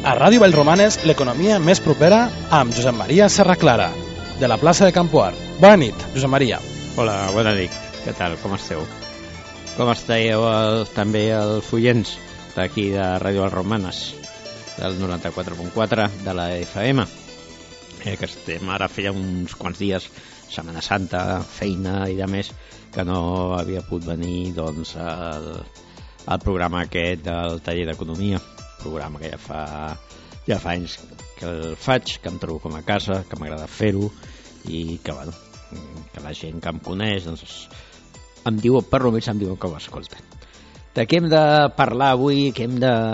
A Ràdio Vallromanes, l'economia més propera amb Josep Maria Serraclara, de la plaça de Campoar. Bona nit, Josep Maria. Hola, bona nit. Què tal? Com esteu? Com esteu també els oients d'aquí de Ràdio Vallromanes, del 94.4 de la FM? Que estem ara feia uns quants dies, Setmana Santa, feina i de més, que no havia pogut venir doncs, al programa aquest del taller d'economia, programa que ja fa anys que el faig, que em trobo com a casa, que m'agrada fer-ho i que, bueno, que la gent que em coneix doncs, em diu, per almenys em diuen que ho escolten. De què hem de parlar avui? Què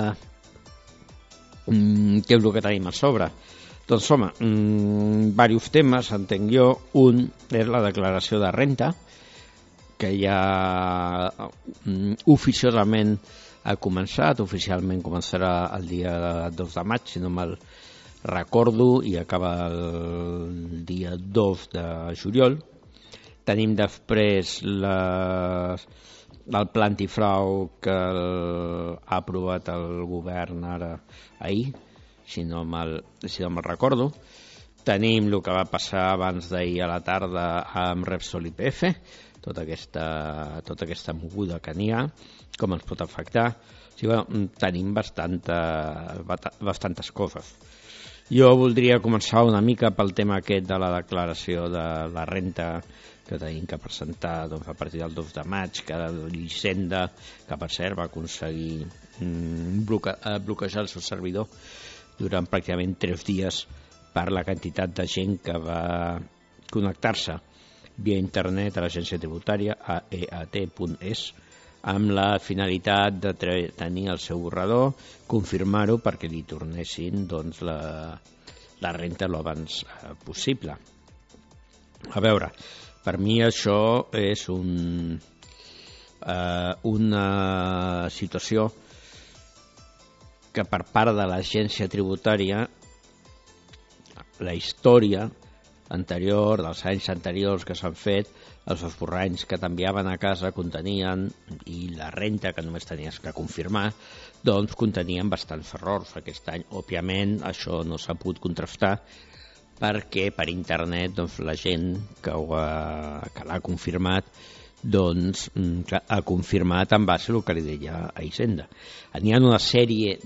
és el que tenim a sobre? Doncs, home, diversos temes, entenc jo. Un és la declaració de renta, que ja oficiosament ha començat. Oficialment començarà el dia 2 de maig, si no me'l recordo, i acaba el dia 2 de juliol. Tenim després el pla antifrau que ha aprovat el govern ahir, si no me'l recordo. Tenim el que va passar abans d'ahir a la tarda amb Repsol IPF, tota aquesta moguda que n'hi ha, com ens pot afectar. O sigui, tenim bastantes coses. Jo voldria començar una mica pel tema aquest de la declaració de la renta que tenim que presentar doncs, a partir del 2 de maig, que l'Hisenda, que per cert va aconseguir bloquejar el seu servidor durant pràcticament 3 dies per la quantitat de gent que va connectar-se via internet a l'agència tributària aeat.es amb la finalitat de tenir el seu borrador, confirmar-ho perquè li tornessin doncs, la renta l'abans possible. A veure, per mi això és una situació que per part de l'agència tributària, la història anterior, dels anys anteriors que s'han fet, els esborranys que t'enviaven a casa contenien, i la renta que només tenies que confirmar, doncs contenien bastants errors. Aquest any, òbviament, això no s'ha pogut contrastar perquè per internet doncs, la gent que l'ha confirmat doncs ha confirmat en base al que li deia a Hisenda. N'hi ha una sèrie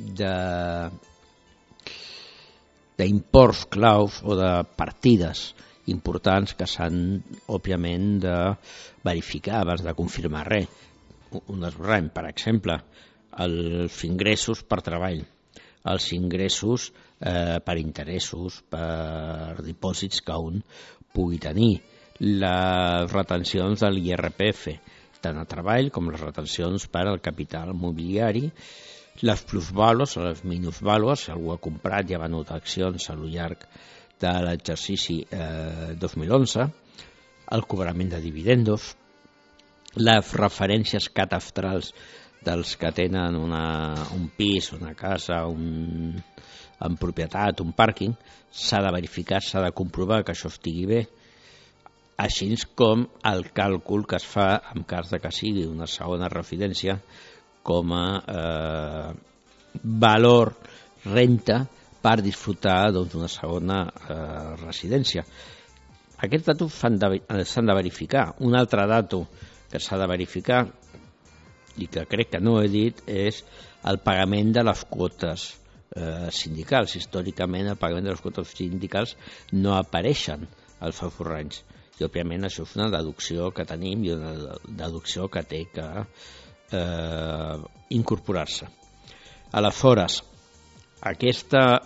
d'imports claus o de partides importants que s'han, òbviament, de verificar abans de confirmar res. Un esborrany, per exemple, els ingressos per treball, els ingressos per interessos, per dipòsits que un pugui tenir, les retencions de l'IRPF, tant a treball com les retencions per al capital mobiliari, les plusvàlues o les minusvàlues, si algú ha comprat i ha venut accions a lo llarg de l'exercici 2011, el cobrament de dividendos, les referències catastrals dels que tenen un pis, una casa, en propietat, un pàrquing, s'ha de verificar, s'ha de comprovar que això estigui bé, així com el càlcul que es fa en cas de que sigui una segona residència com a valor renta per disfrutar d'una segona residència. Aquests datos s'han de verificar. Un altre dato que s'ha de verificar i que crec que no he dit és el pagament de les quotes sindicals. Històricament el pagament de les quotes sindicals no apareixen als esborranys i òbviament això és una deducció que tenim i una deducció que té que incorporar-se. Aleshores, aquesta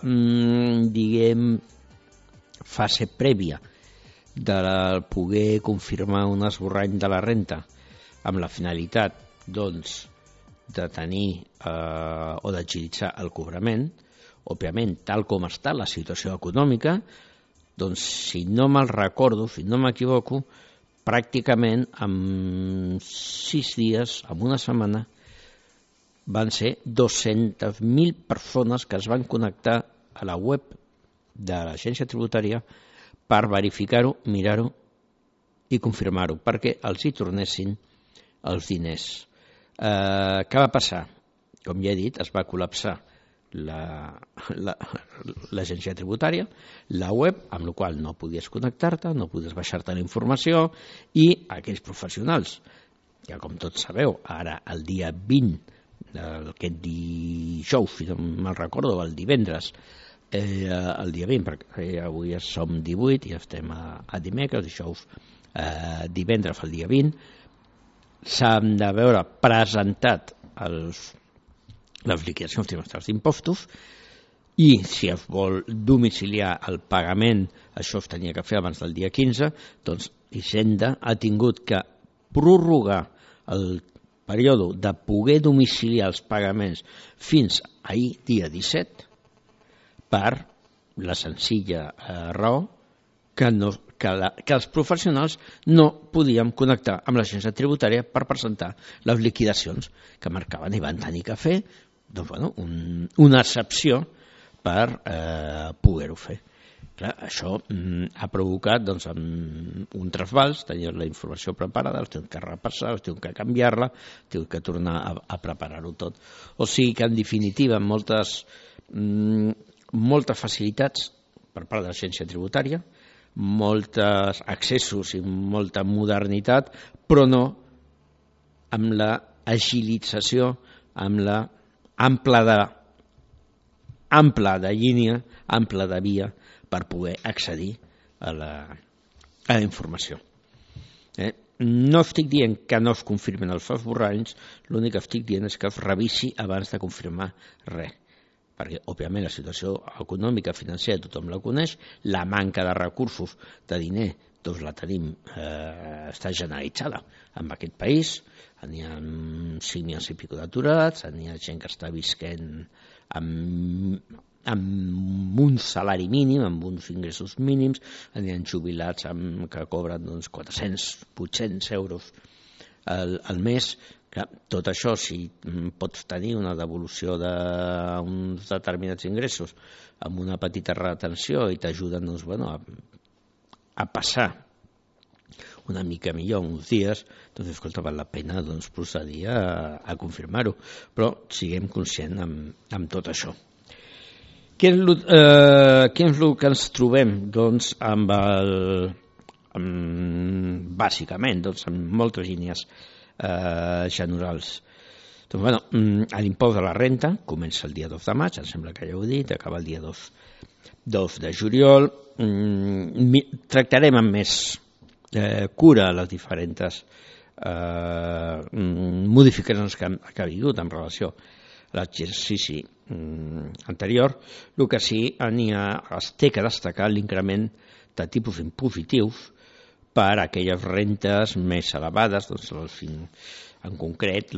fase prèvia de poder confirmar un esborrany de la renta amb la finalitat doncs, de tenir o d'agilitzar el cobrament, òbviament, tal com està la situació econòmica, doncs, si no me'l recordo, si no m'equivoco, pràcticament en 6 dies, en una setmana, van ser 200.000 persones que es van connectar a la web de l'agència tributària per verificar-ho, mirar-ho i confirmar-ho, perquè els hi tornessin els diners. Què va passar? Com ja he dit, es va col·lapsar l'agència tributària, la web, amb la qual no podies connectar-te, no podies baixar-te la informació, i aquells professionals que, com tots sabeu, ara el dia 20, aquest dijous, si no me'n recordo, el divendres, el dia 20, perquè avui som 18 i estem a dimecres, dijous, divendres el dia 20, s'han de veure presentat les liquidacions trimestrals d'impostos, i si es vol domiciliar el pagament, això es tenia que fer abans del dia 15, doncs Hisenda ha tingut que prorrogar el període de poder domiciliar els pagaments fins ahir, dia 17, per la senzilla raó que els professionals no podíem connectar amb l'agència tributària per presentar les liquidacions que marcaven i van tenir que fer una excepció per poder-ho fer. Clar, això ha provocat un trasbals, tenir la informació preparada, els tenen que repassar, els tenen que canviar-la, tenen que tornar a preparar-ho tot. O sigui que, en definitiva, moltes facilitats per part de l'agència tributària, molts accessos i molta modernitat, però no amb l'agilització, amb la ample de línia, ample de via per poder accedir a la informació. No estic dient que no es confirmen els esborranys, l'únic que estic dient és que es revisi abans de confirmar res, perquè òbviament la situació econòmica, financera, tothom la coneix, la manca de recursos, de diner, doncs la tenim, està generalitzada en aquest país, n'hi ha 5 milions i pico d'aturats, n'hi ha gent que està visquent amb un salari mínim, amb uns ingressos mínims, n'hi ha jubilats que cobren 400, 800 euros al mes. Tot això, si pots tenir una devolució d'uns determinats ingressos amb una petita retenció i t'ajuden a passar una mica millor uns dies, doncs escolta, val la pena procedir a confirmar-ho, però siguem conscients amb tot això. Què és el que ens trobem? Doncs bàsicament, amb moltes línies generals. Doncs, l'impost de la renta comença el dia 2 de maig, em sembla que ja ho he dit, acaba el dia 2 de juliol. Tractarem amb més cura les diferents modificacions que ha vingut en relació a l'exercici anterior. El que sí, es té que destacar l'increment de tipus impositius per a aquelles rentes més elevades, en concret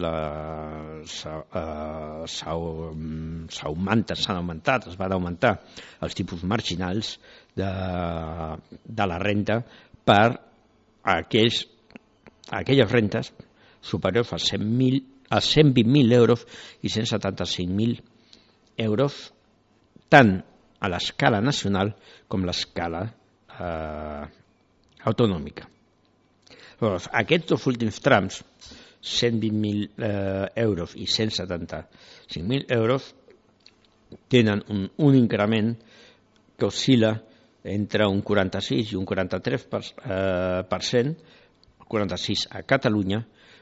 es van augmentar els tipus marginals de la renta per a aquelles rentes superiors a 120.000 euros i 175.000 euros, tant a l'escala nacional com a l'escala autonòmica. Aquests dos últims trams, 120.000 euros i 175.000 euros, tenen un increment que oscil·la entre un 46 i un 43%, 46 a Catalunya,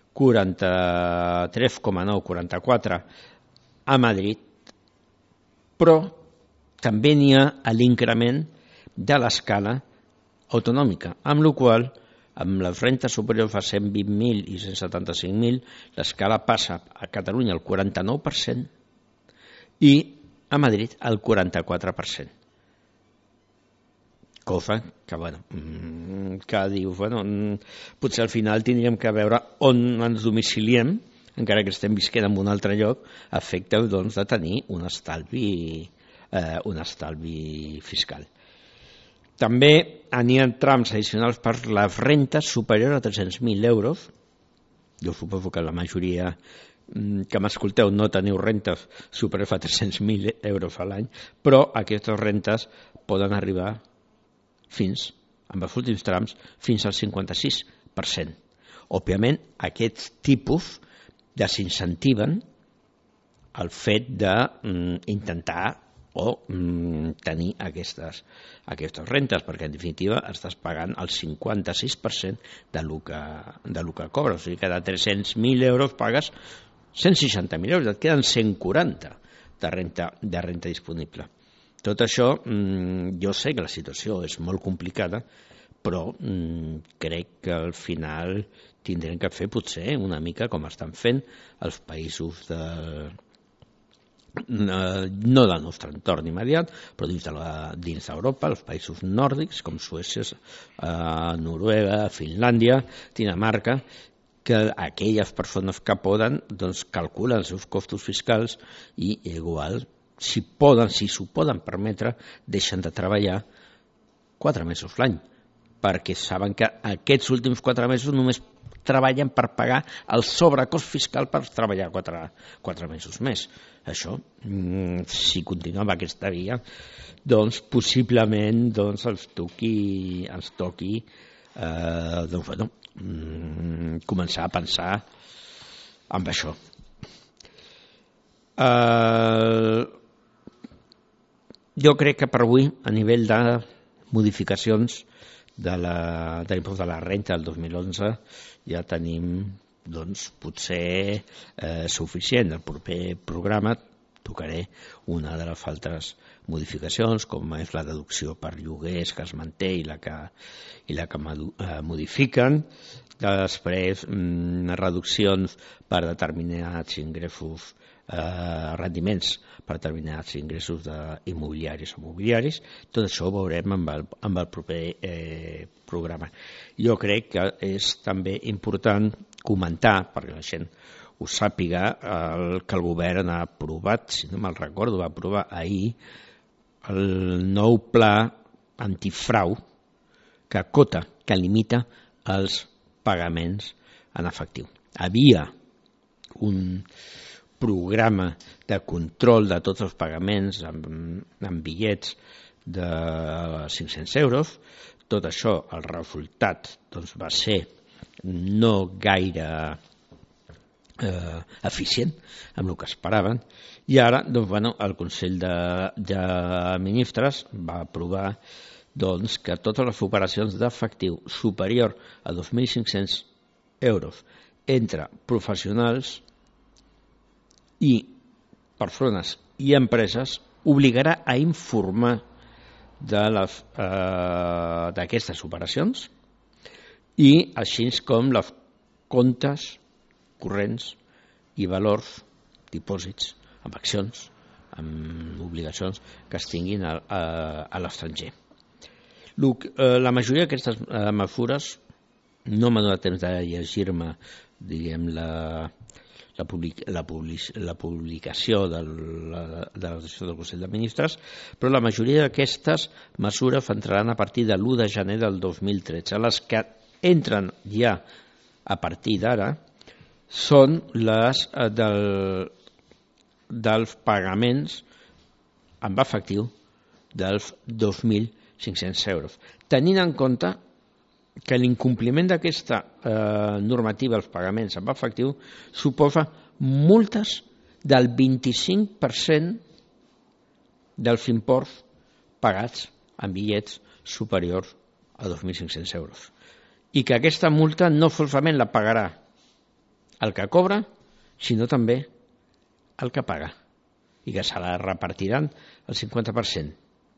43,9, 44 a Madrid, però també n'hi ha l'increment de l'escala autonòmica, amb la qual amb les rentes superiors a 120.000 i 175.000 l'escala passa a Catalunya al 49% i a Madrid al 44%. Cosa que, que dius, potser al final tindríem que veure on ens domiciliem, encara que estem visquent en un altre lloc, a efecte de tenir un estalvi fiscal. També n'hi ha trams addicionals per les rentes superiors a 300.000 euros. Jo suposo que la majoria que m'escolteu no teniu rentes superiors a 300.000 euros a l'any, però aquestes rentes poden arribar fins, amb els últims trams, fins al 56%. Òbviament, aquests tipus desincentiven el fet d'intentar o tenir aquestes rentes, perquè en definitiva estàs pagant el 56% del que cobres. O sigui que de 300.000 euros pagues 160.000 euros, et queden 140 de renta disponible. Tot això, jo sé que la situació és molt complicada, però crec que al final tindrem que fer potser una mica com estan fent els països no del nostre entorn immediat, però dins d'Europa, els països nòrdics, com Suècia, Noruega, Finlàndia, Dinamarca, que aquelles persones que poden doncs, calculen els seus costos fiscals i igual, si s'ho poden permetre, deixen de treballar 4 mesos l'any, perquè saben que aquests últims 4 mesos només treballen per pagar el sobrecost fiscal per treballar 4 mesos més. Això, si continua amb aquesta via, doncs possiblement ens toqui començar a pensar en això. Jo crec que per avui, a nivell de modificacions de l'impost de la renta del 2011, ja tenim potser suficient. El proper programa tocaré una de les altres modificacions, com és la deducció per lloguers que es manté i la que modifiquen. Després, reduccions per determinats ingressos, rendiments per determinats ingressos immobiliaris o mobiliaris. Tot això ho veurem amb el proper programa. Jo crec que és també important comentar, perquè la gent ho sàpiga, que el govern ha aprovat, si no me'l recordo, va aprovar ahir el nou pla antifrau que acota, que limita els pagaments en efectiu. Havia un programa de control de tots els pagaments en bitllets de 500 euros. Tot això, el resultat va ser no gaire eficient amb el que esperaven, i ara el Consell de Ministres va aprovar que totes les operacions d'efectiu superior a 2.500 euros entre professionals i persones i empreses obligarà a informar d'aquestes operacions, i així com les comptes corrents i valors, dipòsits, amb accions, amb obligacions que es tinguin a l'estranger. La majoria d'aquestes mesures, no m'ha donat temps de llegir-me, diguem, la publicació de la decisió del Consell de Ministres, però la majoria d'aquestes mesures entraran a partir de l'1 de gener del 2013. Les que entren ja a partir d'ara són les dels pagaments en efectiu dels 2.500 euros. Tenint en compte que l'incompliment d'aquesta normativa als pagaments en efectiu suposa multes del 25% dels imports pagats en bitllets superiors a 2.500 euros. I que aquesta multa no solament la pagarà el que cobra, sinó també el que paga, i que se la repartiran el 50%.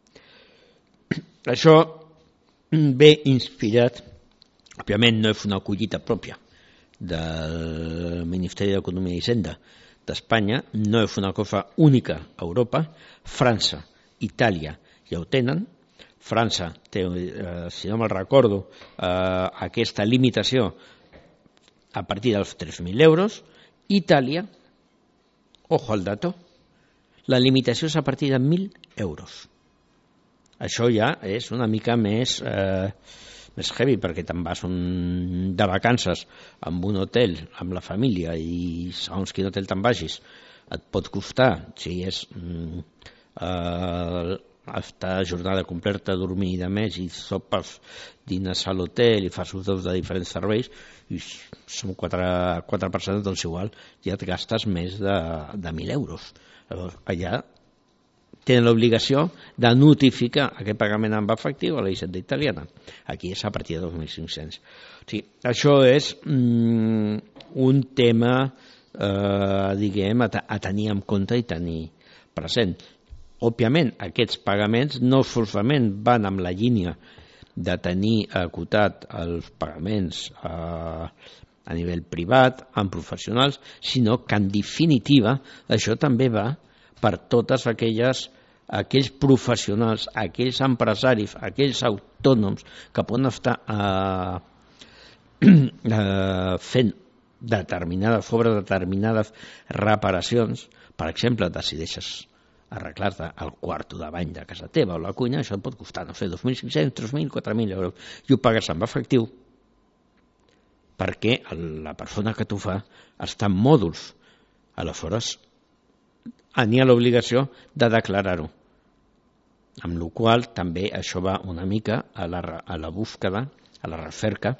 Això ve inspirat, òbviament no és una collita pròpia del Ministeri d'Economia i Hisenda d'Espanya, no és una cosa única a Europa. França, Itàlia ja ho tenen. França té, si no me'l recordo, aquesta limitació a partir dels 3.000 euros. Itàlia, ojo al dato, la limitació és a partir de 1.000 euros. Això ja és una mica més heavy, perquè te'n vas de vacances amb un hotel, amb la família, i segons quin hotel te'n vagis, et pot costar, si és estar jornada completa, dormir de més i sopes, dines a l'hotel i fas usos de diferents serveis i són 4 persones, doncs igual ja et gastes més de 1.000 euros. Llavors, allà tenen l'obligació de notificar aquest pagament en efectiu a la Hisenda italiana. Aquí és a partir de 2.500. O sigui, això és un tema diguem, a tenir en compte i tenir present. Òbviament, aquests pagaments no solament van amb la línia de tenir acotat els pagaments a nivell privat, amb professionals, sinó que en definitiva això també va per totes aquells professionals, aquells empresaris, aquells autònoms que poden estar fent determinades reparacions. Per exemple, decideixes arreglar-te el quarto de bany de casa teva o la cuina, això et pot costar, no sé, 2.500, 3.000, 4.000 euros, i ho pagues en efectiu perquè la persona que t'ho fa està en mòduls. Aleshores, n'hi ha l'obligació de declarar-ho. Amb la qual cosa també això va una mica a la búsqueda, a la recerca,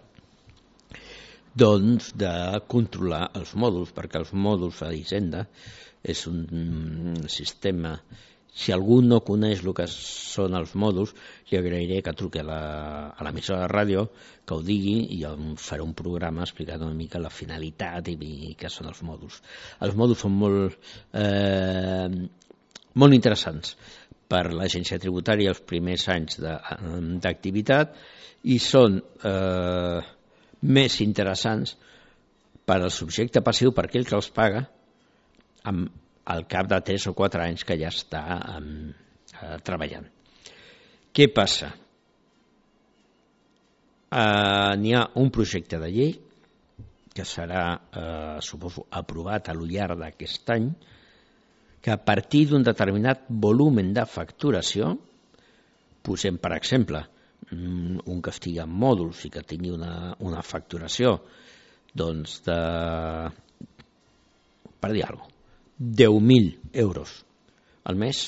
doncs de controlar els mòduls, perquè els mòduls a Hisenda és un sistema. Si algú no coneix el que són els mòduls, li agrairé que truqui a l'emissora de ràdio, que ho digui, i faré un programa explicant una mica la finalitat i què són els mòduls. Els mòduls són molt interessants per l'agència tributària els primers anys d'activitat i són més interessants per al subjecte passiu, per aquell que els paga, al cap de 3 o 4 anys que ja està treballant. Què passa? N'hi ha un projecte de llei que serà, suposo, aprovat a lo llarg d'aquest any, que a partir d'un determinat volumen de facturació, posem per exemple un que estigui en mòduls i que tingui una facturació doncs de, per dir alguna cosa, 10.000 euros al mes,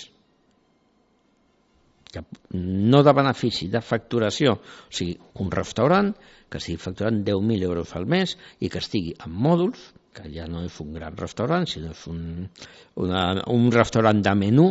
que no de benefici, de facturació, o sigui, un restaurant que estigui facturant 10.000 euros al mes i que estigui en mòduls, que ja no és un gran restaurant, sinó és un restaurant de menú,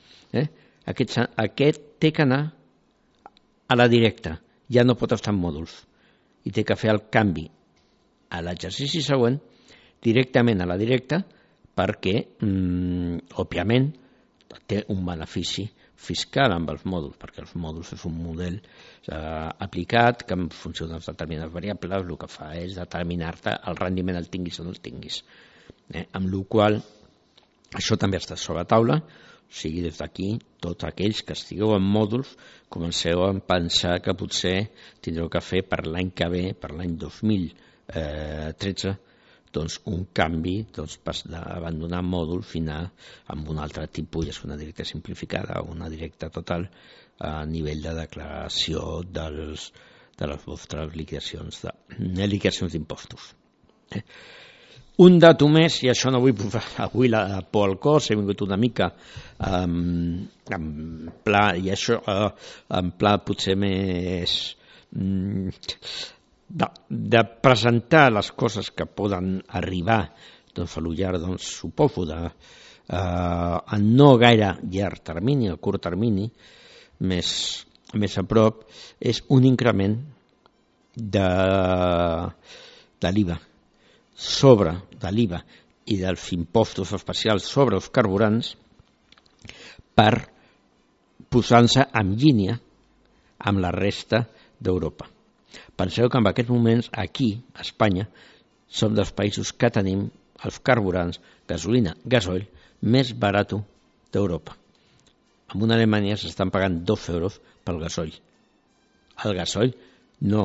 aquest té que anar a la directa, ja no pot estar en mòduls i té que fer el canvi a l'exercici següent directament a la directa perquè, òbviament, té un benefici fiscal amb els mòduls, perquè els mòduls és un model aplicat que en funció de determinades variables el que fa és determinar-te el rendiment el tinguis o no el tinguis. Amb la qual això també està sobre taula, o sigui, des d'aquí, tots aquells que estigueu en mòduls, comenceu a pensar que potser tindreu que fer per l'any que ve, per l'any 2013, doncs un canvi d'abandonar mòdul final amb un altre tipus, ja és una directa simplificada o una directa total a nivell de declaració de les vostres liquidacions d'impostos. Un dato més, i això no vull posar avui la por al cos, he vingut una mica en pla, i això en pla potser més de presentar les coses que poden arribar doncs, a lo llarg, doncs, suposo, a no gaire llarg termini, a curt termini, més a prop, és un increment de l'IVA i dels impostos especials sobre els carburants per posar-se en línia amb la resta d'Europa. Penseu que en aquests moments aquí, a Espanya, som dels països que tenim els carburants, gasolina, gasoil, més barat d'Europa. En una Alemanya s'estan pagant 2 euros pel gasoil. El gasoil no,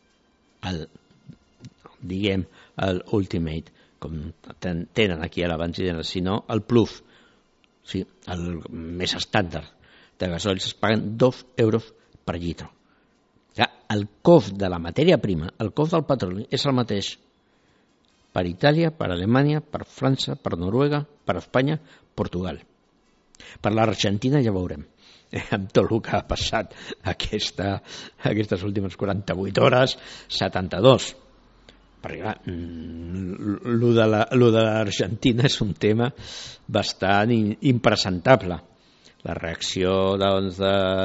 diguem, l'Ultimate, com tenen aquí a la benzina, sinó el Plus, o sigui, el més estàndard de gasoil, es paguen 2 euros per litre. El cost de la matèria prima, el cost del petroli, és el mateix per Itàlia, per Alemanya, per França, per Noruega, per Espanya, Portugal. Per l'Argentina ja veurem. amb tot el que ha passat aquestes últimes 48 hores, 72. Perquè clar, lo de l'Argentina és un tema bastant impresentable. La reacció doncs,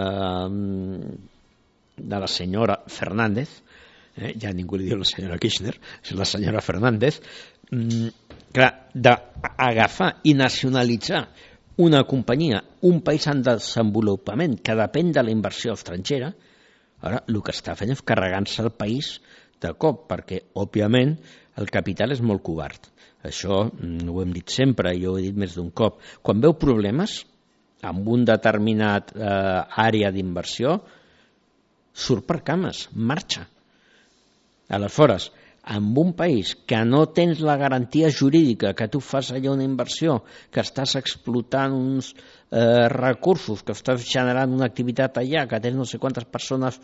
de la senyora Fernández, ja ningú li diu la senyora Kirchner, és la senyora Fernández, clar, d'agafar i nacionalitzar una companyia, un país en desenvolupament que depèn de la inversió estrangera, ara el que està fent és carregant-se el país de cop, perquè, òbviament, el capital és molt covard. Això ho hem dit sempre, jo ho he dit més d'un cop. Quan veu problemes amb un determinat àrea d'inversió, surt per cames, marxa. Aleshores, en un país que no tens la garantia jurídica que tu fas allà una inversió, que estàs explotant uns recursos, que estàs generant una activitat allà, que tens no sé quantes persones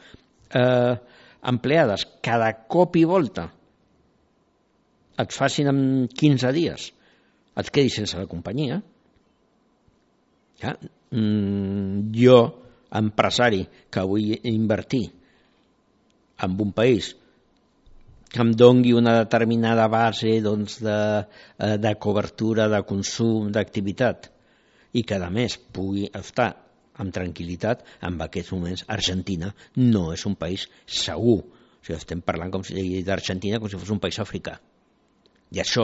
empleades, cada cop i volta et facin en 15 dies, et quedis sense la companyia. Ja? Jo, empresari, que vull invertir en un país que em dongui una determinada base doncs, de cobertura, de consum, d'activitat, i que a més pugui estar amb tranquil·litat, en aquests moments Argentina no és un país segur. O sigui, estem parlant d'Argentina com si fos un país africà. I això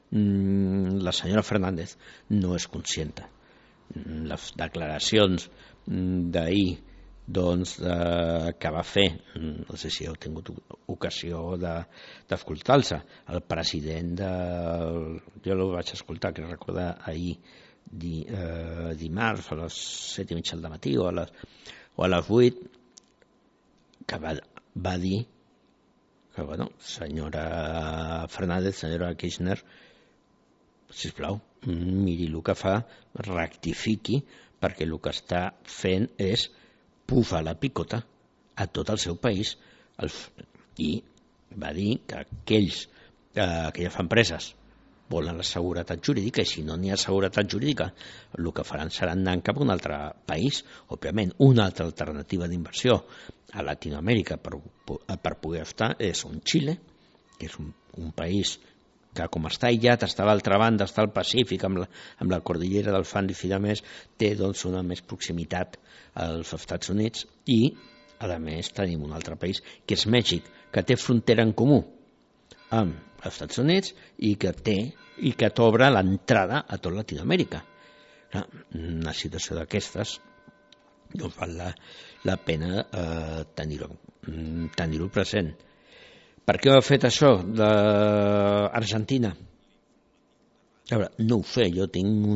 la senyora Fernández no és consciente. Les declaracions d'ahir doncs, que va fer, no sé si heu tingut ocasió d'escoltar-se, el president jo el vaig escoltar, que recordar ahir dimarts a les 7:30 del matí o a les 8, que va dir que, bueno, senyora Fernández, senyora Kirchner, sisplau, miri el que fa, rectifiqui, perquè el que està fent és pufar la picota a tot el seu país. I va dir que aquelles empreses volen la seguretat jurídica, i si no n'hi ha seguretat jurídica, el que faran serà anar cap a un altre país. Òbviament, una altra alternativa d'inversió a Latinoamèrica per poder estar és un Xile, que és un país que, com està aïllat, està a l'altra banda, està al Pacífic, amb la cordillera del Andes i de més, té doncs, una més proximitat als Estats Units, i a més tenim un altre país, que és Mèxic, que té frontera en comú amb els Estats Units i que t'obre l'entrada a tot Latinoamèrica. Una situació d'aquestes doncs val la pena tenir-ho present. Per què ho ha fet això d'Argentina? A veure, no ho sé, jo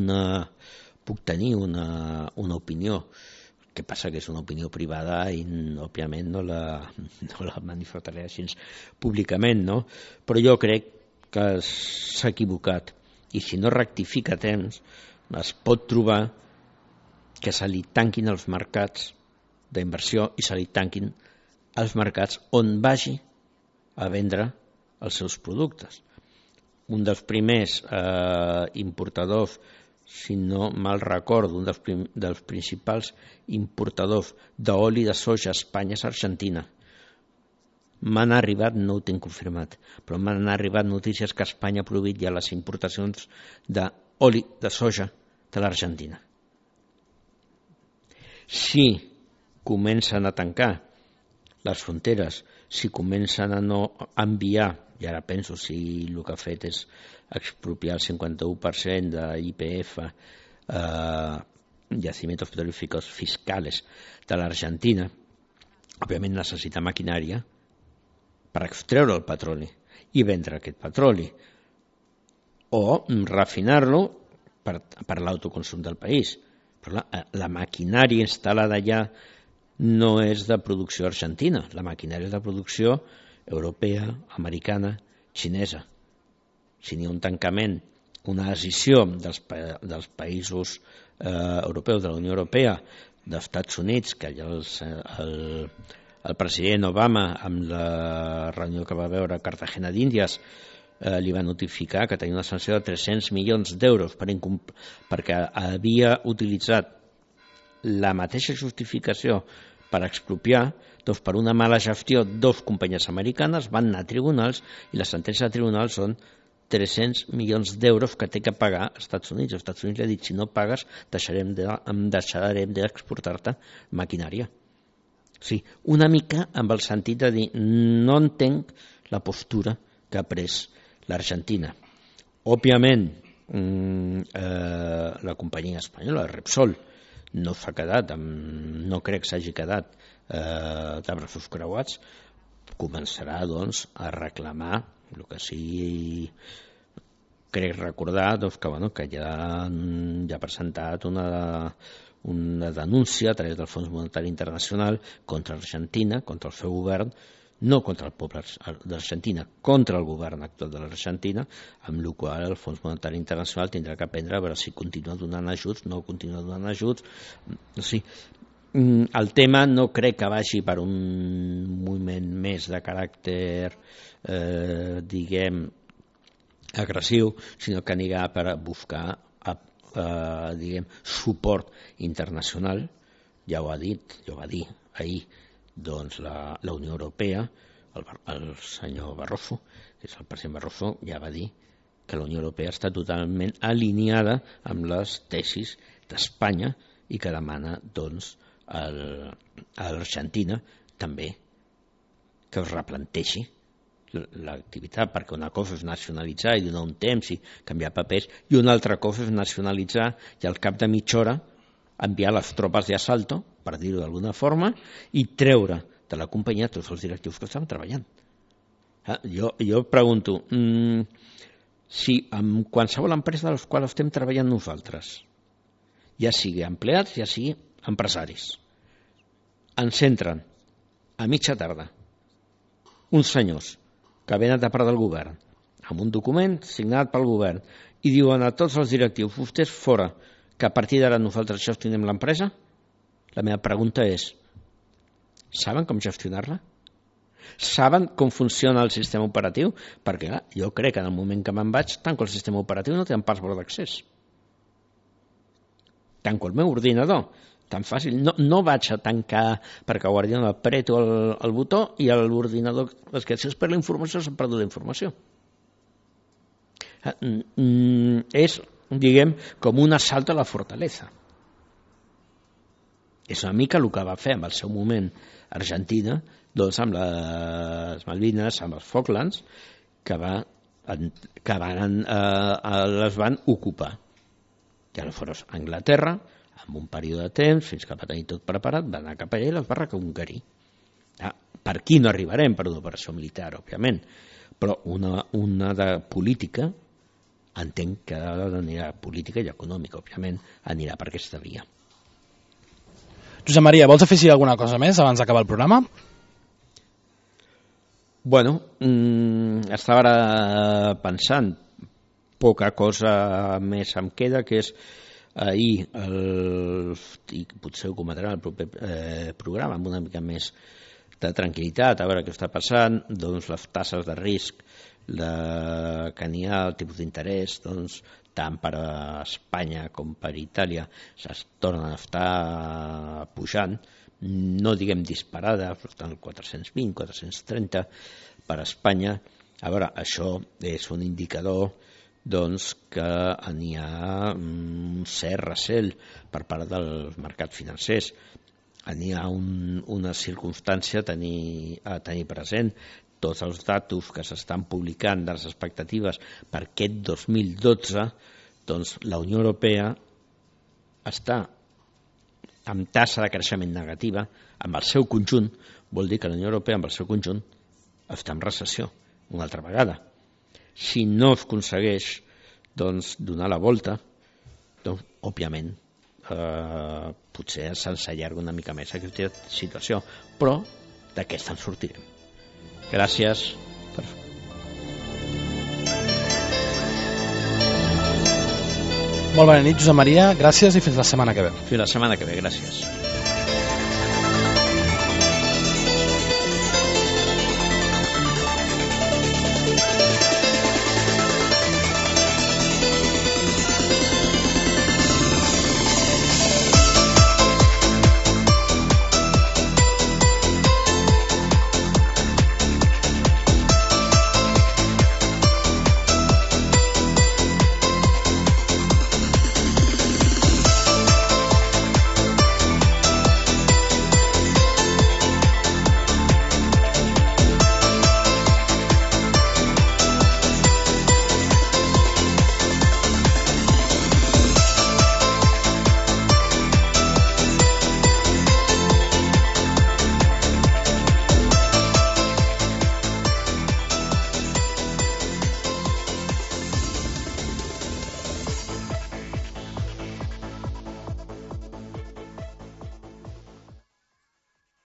puc tenir una opinió, que passa que és una opinió privada i òbviament no la manifestaré així públicament, no? Però jo crec que s'ha equivocat, i si no rectifica a temps es pot trobar que se li tanquin els mercats d'inversió i se li tanquin els mercats on vagi a vendre els seus productes. Un dels primers importadors, si no mal recordo, un dels principals importadors d'oli de soja a Espanya és Argentina. M'han arribat, no ho tinc confirmat, però m'han arribat notícies que Espanya ha prohibit ja les importacions d'oli de soja de l'Argentina. Si comencen a tancar les fronteres, si comencen a no enviar, i ara penso si el que ha fet és expropiar el 51% de YPF, yacimientos petrolíferos fiscales de l'Argentina, òbviament necessita maquinària per extreure el petroli i vendre aquest petroli o refinar-lo per l'autoconsum del país. Però la maquinària instal·lada allà no és de producció argentina, la maquinària és de producció europea, americana, xinesa. Si n'hi ha un tancament, una decisió dels països europeus, de la Unió Europea, dels Estats Units, que allà el president Obama, amb la reunió que va veure a Cartagena d'Índies, li va notificar que tenia una sanció de 300 milions d'euros perquè havia utilitzat la mateixa justificació per expropiar, doncs per una mala gestió dos companyies americanes van anar a tribunals i les sentències de tribunals són 300 milions d'euros que té que pagar als Estats Units. Els Estats Units li ha dit, si no pagues deixarem d'exportar-te maquinària. Sí, una mica amb el sentit de dir no entenc la postura que ha pres l'Argentina. Òbviament, la companyia espanyola, Repsol, no s'ha quedat, no crec que s'hagi quedat de braços creuats, començarà doncs a reclamar el que sí crec recordar doncs, que ja ha presentat una denúncia a través del Fons Monetari Internacional contra l'Argentina, contra el seu govern, no contra el poble d'Argentina, contra el govern actual de l'Argentina, amb la qual el Fons Monetari Internacional tindrà que aprendre a veure si continua donant ajuts, no continua donant ajuts. Sí. El tema no crec que vagi per un moviment més de caràcter, diguem, agressiu, sinó que anirà per buscar diguem, suport internacional. Ja ho va dir ahir doncs la Unió Europea, el senyor Barroso, que és el president Barroso, ja va dir que la Unió Europea està totalment alineada amb les tesis d'Espanya i que demana doncs, a l'Argentina també que es replanteixi l'activitat, perquè una cosa és nacionalitzar i donar un temps i canviar papers, i una altra cosa és nacionalitzar i al cap de mitja hora enviar les tropes d'assalto, per dir-ho d'alguna forma, i treure de la companyia tots els directius que estaven treballant. Jo pregunto, si amb qualsevol empresa de les quals estem treballant nosaltres, ja sigui empleats, ja sigui empresaris, ens entren a mitja tarda uns senyors que venen de part del govern amb un document signat pel govern i diuen a tots els directius, vostès fora, que a partir d'ara nosaltres gestionem l'empresa. La meva pregunta és, saben com gestionar-la? Saben com funciona el sistema operatiu? Perquè clar, jo crec que en el moment que me'n vaig tanco el sistema operatiu, no tenen password d'accés. Tanco el meu ordinador, tan fàcil. No vaig a tancar perquè guardiano apreto el botó i l'ordinador, és que si es perd la informació s'ha perdut la informació. És, diguem, com un assalt a la fortalesa. És una mica el que va fer en el seu moment Argentina, doncs amb les Malvines, amb els Falklands, que les van ocupar. I aleshores Anglaterra, en un període de temps, fins que va tenir tot preparat, va anar cap allà i les va reconquerir. Per aquí no arribarem per una operació militar, òbviament, però una de política, entenc que anirà política i econòmica, òbviament, anirà per aquesta via. Josep Maria, vols afegir alguna cosa més abans d'acabar el programa? Bueno, estava ara pensant, poca cosa més em queda, que és ahir, i potser ho comentarem al proper programa, amb una mica més de tranquil·litat, a veure què està passant, doncs les tasses de risc que n'hi ha, el tipus d'interès, doncs, tant per a Espanya com per a Itàlia es tornen a estar pujant, no diguem disparada, estan al 420, 430 per a Espanya. A veure, això és un indicador doncs, que n'hi ha un cert recel per part dels mercats financers. N'hi ha una circumstància a tenir present. Tots els datos que s'estan publicant de les expectatives per aquest 2012, doncs la Unió Europea està amb tassa de creixement negativa, amb el seu conjunt, vol dir que la Unió Europea amb el seu conjunt està en recessió una altra vegada. Si no es aconsegueix doncs, donar la volta, doncs, òbviament, potser se'ns allarga una mica més aquesta situació, però d'aquesta en sortirem. Gràcies. Molt bona nit, Josep Maria. Gràcies i fins la setmana que ve. Fins la setmana que ve, gràcies.